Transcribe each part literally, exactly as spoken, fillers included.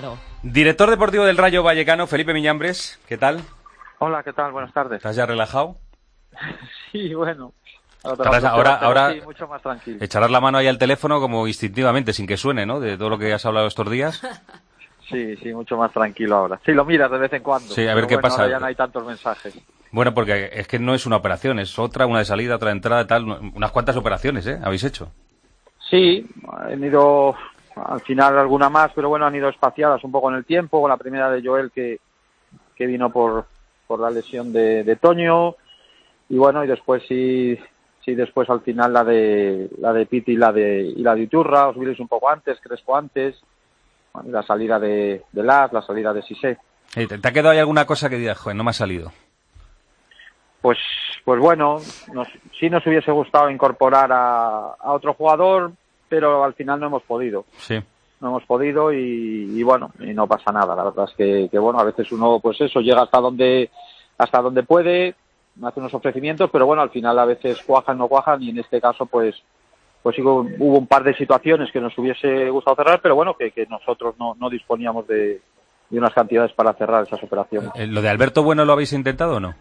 relajado. Director deportivo del Rayo Vallecano, Felipe Miñambres, ¿qué tal? Hola, ¿qué tal? Buenas tardes. ¿Estás ya relajado? Sí, bueno. Ahora, ahora, ahora sí, mucho más tranquilo. Echarás la mano ahí al teléfono como instintivamente, sin que suene, ¿no? De todo lo que has hablado estos días. Sí, sí, mucho más tranquilo ahora. Sí, lo miras de vez en cuando. Sí, a ver pero qué bueno, pasa. Ahora ya no hay tantos mensajes. Bueno, porque es que no es una operación, es otra, una de salida, otra de entrada, tal. Unas cuantas operaciones, ¿eh? Habéis hecho. Sí, han ido al final alguna más, pero bueno, han ido espaciadas un poco en el tiempo. Con la primera de Joel que, que vino por, por la lesión de, de Toño. Y bueno, y después sí, sí después al final la de la de Piti y la de y la de Iturra, os viréis un poco antes, Crespo antes, bueno, y la salida de, de Las, la salida de Sisé. ¿Te, ¿Te ha quedado ahí alguna cosa que digas, joder, no me ha salido? Pues, pues bueno, nos, sí nos hubiese gustado incorporar a, a otro jugador, pero al final no hemos podido. Sí. No hemos podido y, y bueno, y no pasa nada. La verdad es que, que bueno, a veces uno, pues eso, llega hasta donde, hasta donde puede, hace unos ofrecimientos, pero bueno, al final a veces cuajan, no cuajan, y en este caso, pues, pues sí, hubo, hubo un par de situaciones que nos hubiese gustado cerrar, pero bueno, que, que nosotros no, no disponíamos de, de unas cantidades para cerrar esas operaciones. ¿Lo de Alberto Bueno lo habéis intentado o no?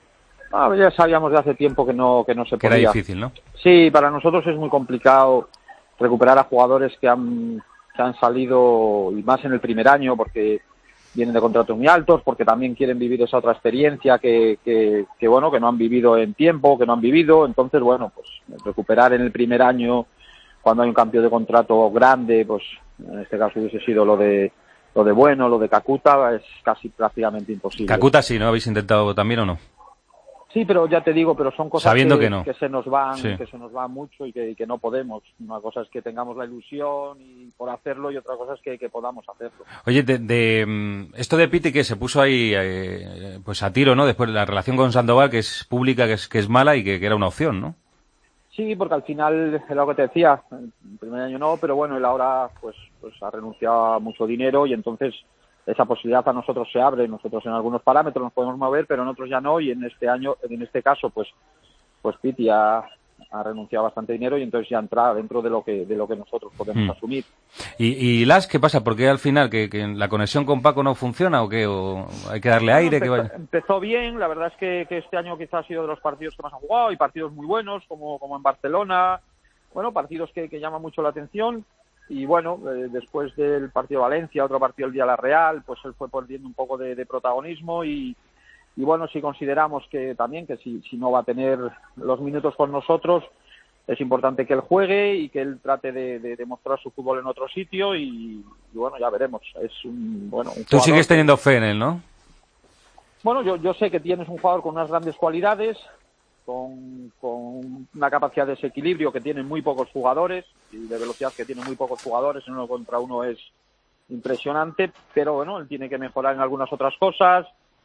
Ah, ya sabíamos de hace tiempo que no que no se que podía. Era difícil, ¿no? Sí, para nosotros es muy complicado recuperar a jugadores que han que han salido, y más en el primer año, porque vienen de contratos muy altos, porque también quieren vivir esa otra experiencia que, que, que bueno, que no han vivido en tiempo, que no han vivido. Entonces, bueno, pues recuperar en el primer año, cuando hay un cambio de contrato grande, pues en este caso hubiese sido lo de lo de Bueno, lo de Kakuta, es casi prácticamente imposible. Kakuta sí, ¿no? ¿Habéis intentado también o no? Sí, pero ya te digo, pero son cosas Sabiendo que, que, no. que se nos van, sí. que se nos van mucho y que, y que no podemos. Una cosa es que tengamos la ilusión y por hacerlo, y otra cosa es que, que podamos hacerlo. Oye, de, de esto de Piti que se puso ahí, eh, pues a tiro, ¿no? Después de la relación con Sandoval, que es pública, que es que es mala y que, que era una opción, ¿no? Sí, porque al final es lo que te decía. El primer año no, pero bueno, él ahora pues, pues ha renunciado a mucho dinero y entonces esa posibilidad a nosotros se abre. Nosotros en algunos parámetros nos podemos mover, pero en otros ya no, y en este año, en este caso, pues pues Piti ha, ha renunciado a bastante dinero y entonces ya entra dentro de lo que de lo que nosotros podemos mm. asumir. ¿Y, y Las qué pasa? ¿Por qué al final que, que la conexión con Paco no funciona o qué? ¿O hay que darle Bueno, aire? empezó, que vaya... empezó bien, la verdad es que, que este año quizás ha sido de los partidos que más han jugado, y partidos muy buenos, como, como en Barcelona, bueno, partidos que, que llaman mucho la atención. Y bueno, eh, después del partido de Valencia, otro partido el día de la Real, pues él fue perdiendo un poco de, de protagonismo y, y bueno, si consideramos que también que si, si no va a tener los minutos con nosotros, es importante que él juegue y que él trate de, de demostrar su fútbol en otro sitio y, y bueno, ya veremos. Es un bueno. Un Tú sigues teniendo que, fe en él, ¿no? Bueno, yo, yo sé que tienes un jugador con unas grandes cualidades, con, con una capacidad de desequilibrio que tienen muy pocos jugadores, y de velocidad que tienen muy pocos jugadores, en uno contra uno es impresionante, pero bueno, él tiene que mejorar en algunas otras cosas,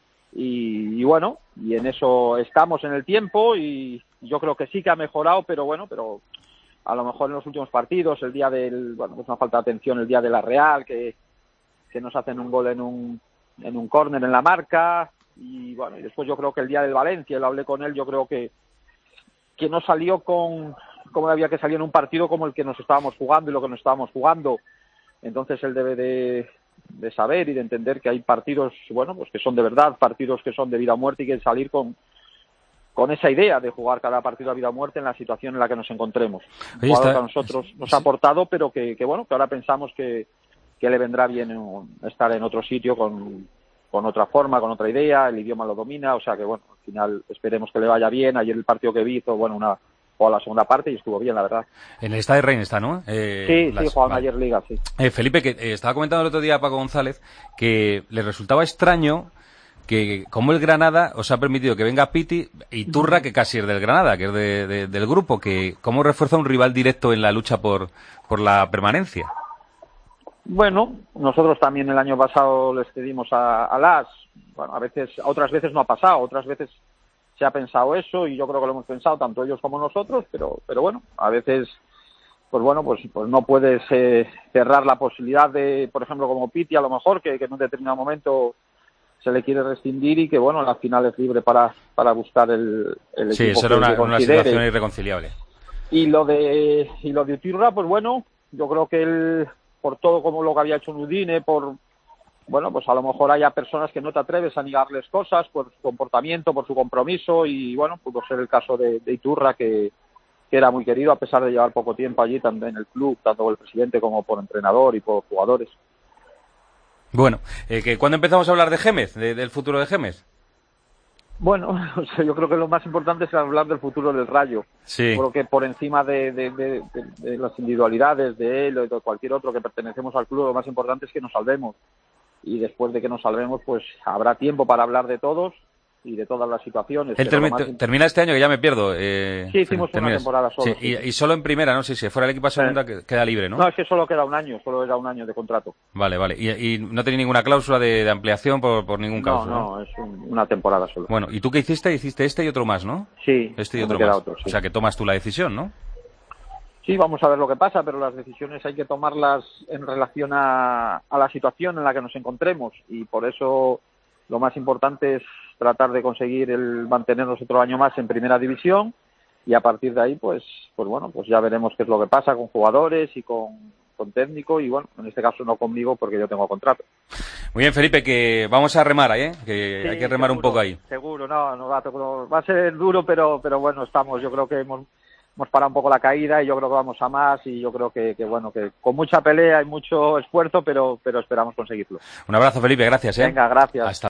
y, y bueno, y en eso estamos en el tiempo, y yo creo que sí que ha mejorado, pero bueno, pero a lo mejor en los últimos partidos, el día del, bueno, pues una falta de atención el día de la Real, que, que nos hacen un gol en un, en un córner en la marca. Y bueno, y después yo creo que el día del Valencia, lo hablé con él, yo creo que que no salió con como había que salir en un partido como el que nos estábamos jugando y lo que nos estábamos jugando. Entonces él debe de, de saber y de entender que hay partidos, bueno, pues que son de verdad, partidos que son de vida o muerte, y que salir con con esa idea de jugar cada partido a vida o muerte en la situación en la que nos encontremos. Un jugador que a nosotros nos ha aportado, pero que, que bueno, que ahora pensamos que, que le vendrá bien estar en otro sitio con con otra forma, con otra idea, el idioma lo domina, o sea que bueno, al final esperemos que le vaya bien. Ayer el partido que vi hizo, bueno, una jugó la segunda parte y estuvo bien, la verdad. En el Estadio Rein está, ¿no? Eh, sí, las, sí, jugaban vale. ayer Liga, sí. Eh, Felipe, que eh, estaba comentando el otro día a Paco González que le resultaba extraño que como el Granada os ha permitido que venga Piti y Turra, que casi es del Granada, que es de, de, del grupo, que cómo refuerza un rival directo en la lucha por, por la permanencia. Bueno, nosotros también el año pasado les cedimos a, a Las. Bueno, a veces, otras veces no ha pasado, otras veces se ha pensado eso, y yo creo que lo hemos pensado tanto ellos como nosotros, pero pero bueno, a veces pues bueno, pues pues no puedes eh, cerrar la posibilidad de, por ejemplo, como Piti, a lo mejor, que, que en un determinado momento se le quiere rescindir y que bueno, la final es libre para para buscar el, el sí, equipo eso que, era una, que una situación irreconciliable. Y lo de y lo de Utirra, pues bueno, yo creo que él, por todo como lo que había hecho en Udine, por bueno, pues a lo mejor haya personas que no te atreves a negarles cosas por su comportamiento, por su compromiso, y bueno, pudo ser el caso de, de Iturra, que, que era muy querido a pesar de llevar poco tiempo allí, tanto en el club, tanto por el presidente como por entrenador y por jugadores. Bueno, eh, que ¿cuándo empezamos a hablar de Gémez, de, del futuro de Gémez? Bueno, o sea, yo creo que lo más importante es hablar del futuro del Rayo. Sí. Creo que por encima de, de, de, de, de las individualidades de él o de cualquier otro que pertenecemos al club, lo más importante es que nos salvemos. Y después de que nos salvemos, pues habrá tiempo para hablar de todos y de todas las situaciones. Él termi más... termina este año, que ya me pierdo. Eh, sí, hicimos terminas. una temporada solo. Sí, sí. Y, y solo en primera, ¿no? Si se fuera el equipo a segunda, sí. Queda libre, ¿no? No, es que solo queda un año, solo era un año de contrato. Vale, vale. Y, y no tenía ninguna cláusula de, de ampliación por, por ningún caso, ¿no? No, no, es un, una temporada solo. Bueno, ¿y tú qué hiciste? Hiciste este y otro más, ¿no? Sí. Este y otro más. Otro, sí. O sea, que tomas tú la decisión, ¿no? Sí, vamos a ver lo que pasa, pero las decisiones hay que tomarlas en relación a, a la situación en la que nos encontremos, y por eso lo más importante es tratar de conseguir el mantenernos otro año más en primera división, y a partir de ahí, pues, pues bueno, pues ya veremos qué es lo que pasa con jugadores y con, con técnico, y bueno, en este caso no conmigo porque yo tengo contrato. Muy bien, Felipe, que vamos a remar, ¿eh? Que sí, hay que remar seguro, un poco ahí. Seguro, no, no va, va a ser duro, pero, pero bueno, estamos, yo creo que hemos hemos parado un poco la caída y yo creo que vamos a más, y yo creo que, que bueno, que con mucha pelea y mucho esfuerzo, pero, pero esperamos conseguirlo. Un abrazo, Felipe, gracias, ¿eh? Venga, gracias. Hasta